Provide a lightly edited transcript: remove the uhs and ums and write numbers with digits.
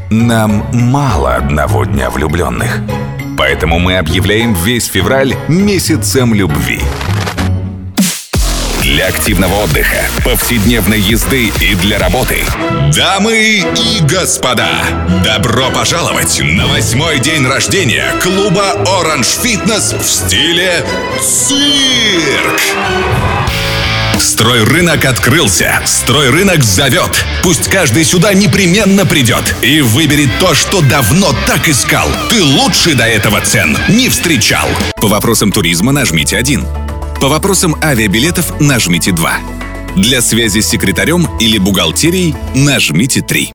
Нам мало одного дня влюбленных. Поэтому мы объявляем весь февраль месяцем любви. Для активного отдыха, повседневной езды и для работы. Дамы и господа, добро пожаловать на 8-й день рождения клуба Orange Fitness в стиле цирк. Стройрынок открылся, Стройрынок зовет. Пусть каждый сюда непременно придет и выберет то, что давно так искал. Ты лучше до этого цен не встречал. По вопросам туризма нажмите 1. По вопросам авиабилетов нажмите 2. Для связи с секретарем или бухгалтерией нажмите 3.